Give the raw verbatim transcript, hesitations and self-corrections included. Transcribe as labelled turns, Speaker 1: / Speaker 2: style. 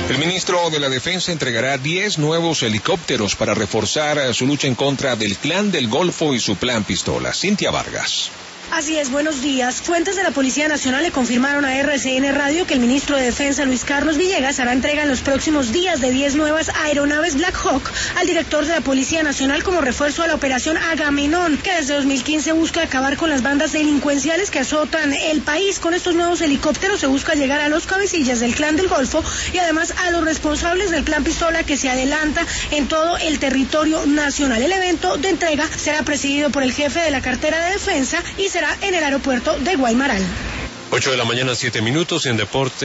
Speaker 1: El ministro de la Defensa entregará diez nuevos helicópteros para reforzar su lucha en contra del Clan del Golfo y su plan pistola. Cintia Vargas.
Speaker 2: Así es, buenos días. Fuentes de la Policía Nacional le confirmaron a R C N Radio que el ministro de Defensa, Luis Carlos Villegas, hará entrega en los próximos días de diez nuevas aeronaves Black Hawk al director de la Policía Nacional como refuerzo a la operación Agamenón, que desde dos mil quince busca acabar con las bandas delincuenciales que azotan el país. Con estos nuevos helicópteros se busca llegar a los cabecillas del Clan del Golfo y además a los responsables del plan pistola que se adelanta en todo el territorio nacional. El evento de entrega será presidido por el jefe de la cartera de defensa y se será en el aeropuerto de Guaymaral.
Speaker 3: ocho de la mañana, siete minutos en Deporte.